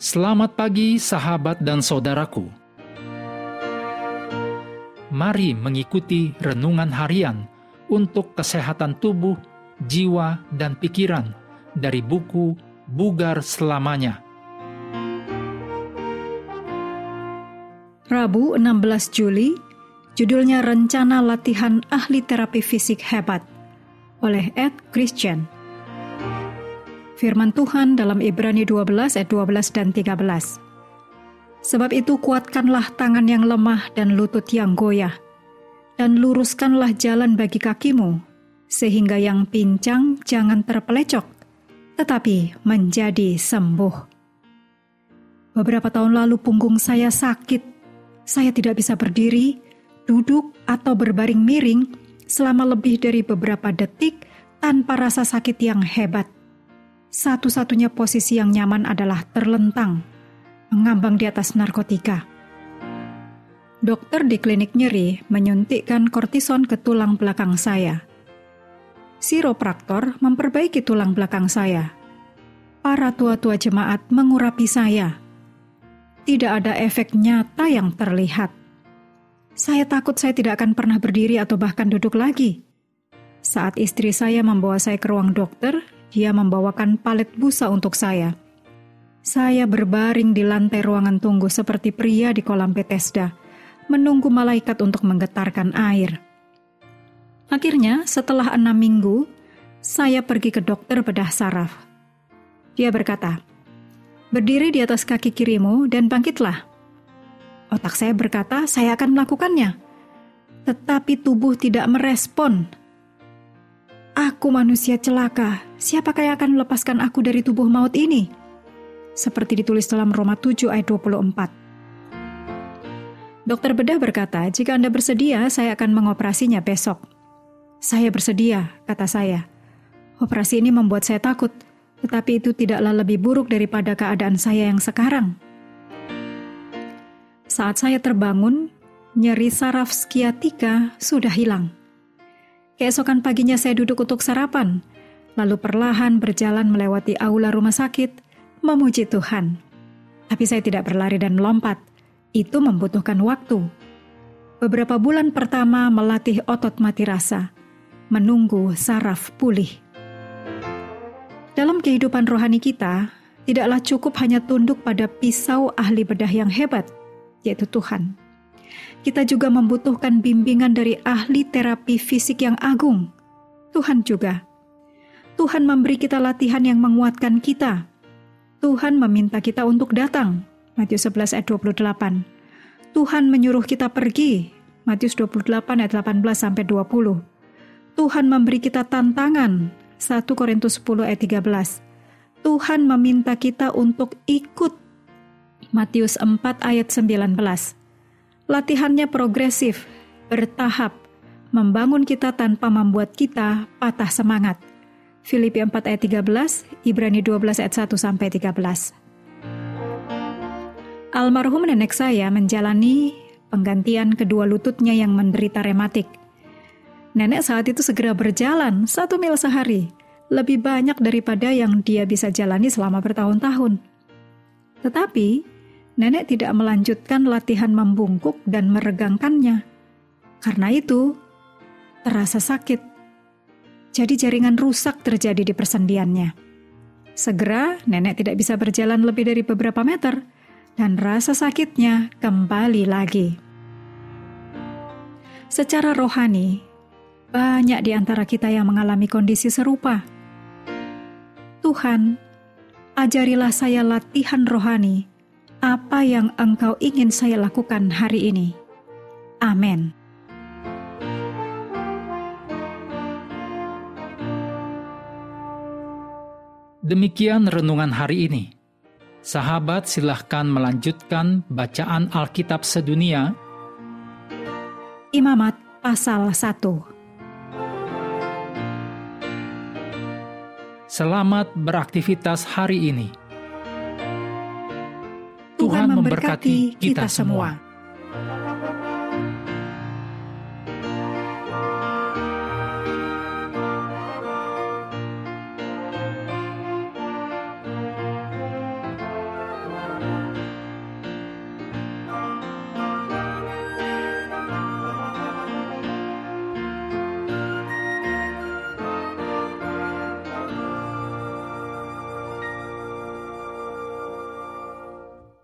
Selamat pagi sahabat dan saudaraku. Mari mengikuti renungan harian untuk kesehatan tubuh, jiwa, dan pikiran dari buku Bugar Selamanya. Rabu 16 Juli, judulnya Rencana Latihan Ahli Terapi Fisik Hebat oleh Ed Christian. Firman Tuhan dalam Ibrani 12 ayat 12 dan 13. Sebab itu kuatkanlah tangan yang lemah dan lutut yang goyah, dan luruskanlah jalan bagi kakimu, sehingga yang pincang jangan terpelecok, tetapi menjadi sembuh. Beberapa tahun lalu punggung saya sakit. Saya tidak bisa berdiri, duduk, atau berbaring miring selama lebih dari beberapa detik tanpa rasa sakit yang hebat. Satu-satunya posisi yang nyaman adalah terlentang, mengambang di atas narkotika. Dokter di klinik nyeri menyuntikkan kortison ke tulang belakang saya. Chiropraktor memperbaiki tulang belakang saya. Para tua-tua jemaat mengurapi saya. Tidak ada efek nyata yang terlihat. Saya takut saya tidak akan pernah berdiri atau bahkan duduk lagi. Saat istri saya membawa saya ke ruang dokter, dia membawakan palet busa untuk saya. Saya berbaring di lantai ruangan tunggu seperti pria di kolam Bethesda, menunggu malaikat untuk menggetarkan air. Akhirnya, setelah 6 minggu, saya pergi ke dokter bedah saraf. Dia berkata, "Berdiri di atas kaki kirimu dan bangkitlah." Otak saya berkata, saya akan melakukannya. Tetapi tubuh tidak merespon. Aku manusia celaka, siapakah yang akan melepaskan aku dari tubuh maut ini? Seperti ditulis dalam Roma 7 ayat 24. Dokter bedah berkata, jika Anda bersedia, saya akan mengoperasinya besok. Saya bersedia, kata saya. Operasi ini membuat saya takut, tetapi itu tidaklah lebih buruk daripada keadaan saya yang sekarang. Saat saya terbangun, nyeri saraf skiatika sudah hilang. Keesokan paginya saya duduk untuk sarapan, lalu perlahan berjalan melewati aula rumah sakit, memuji Tuhan. Tapi saya tidak berlari dan melompat, itu membutuhkan waktu. Beberapa bulan pertama melatih otot mati rasa, menunggu saraf pulih. Dalam kehidupan rohani kita, tidaklah cukup hanya tunduk pada pisau ahli bedah yang hebat, yaitu Tuhan. Kita juga membutuhkan bimbingan dari ahli terapi fisik yang agung, Tuhan juga. Tuhan memberi kita latihan yang menguatkan kita. Tuhan meminta kita untuk datang, Matius 11 ayat 28. Tuhan menyuruh kita pergi, Matius 28 ayat 18-20. Tuhan memberi kita tantangan, 1 Korintus 10 ayat 13. Tuhan meminta kita untuk ikut, Matius 4 ayat 19. Latihannya progresif, bertahap, membangun kita tanpa membuat kita patah semangat. Filipi 4 ayat 13, Ibrani 12 ayat 1-13. Almarhum nenek saya menjalani penggantian kedua lututnya yang menderita rematik. Nenek saat itu segera berjalan 1 mil sehari, lebih banyak daripada yang dia bisa jalani selama bertahun-tahun. Tetapi, nenek tidak melanjutkan latihan membungkuk dan meregangkannya. Karena itu, terasa sakit. Jadi jaringan rusak terjadi di persendiannya. Segera, nenek tidak bisa berjalan lebih dari beberapa meter, dan rasa sakitnya kembali lagi. Secara rohani, banyak di antara kita yang mengalami kondisi serupa. Tuhan, ajarilah saya latihan rohani, apa yang Engkau ingin saya lakukan hari ini. Amin. Demikian renungan hari ini. Sahabat, silahkan melanjutkan bacaan Alkitab sedunia. Imamat pasal 1. Selamat beraktivitas hari ini. Tuhan memberkati kita semua.